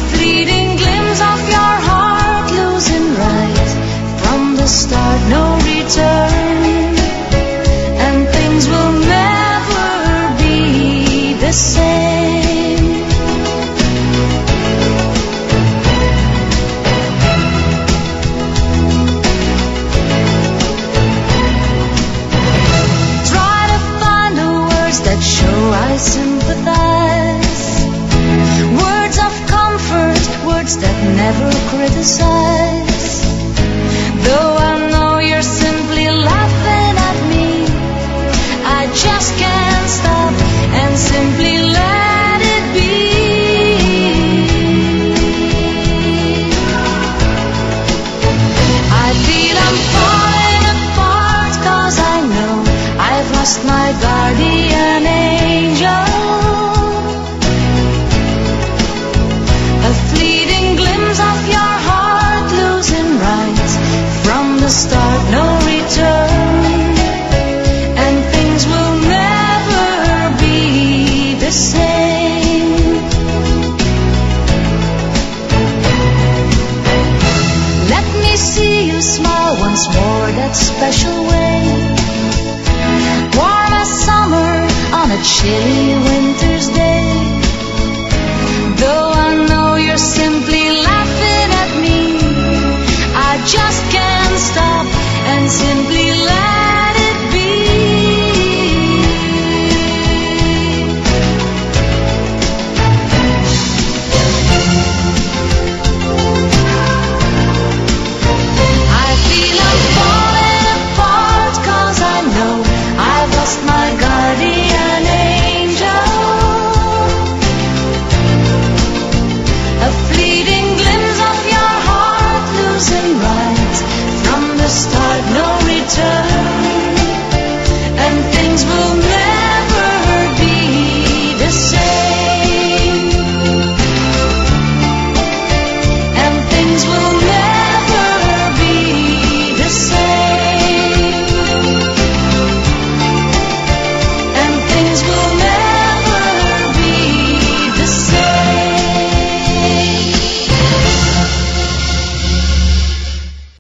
fleeting glimpse of your heart losing right from the start, no return, and things will never be the same. Try to find the words that show I sympathize, words of comfort, words that never criticize. Though I know you're simply laughing at me, I just can't stop and simply let it be. I feel I'm falling apart 'cause I know I've lost my guardian angel. A fleeting glimpse of your heart losing right from the start, no return, and things will never be the same. Let me see you smile once more that special way, warm as summer on a chilly winter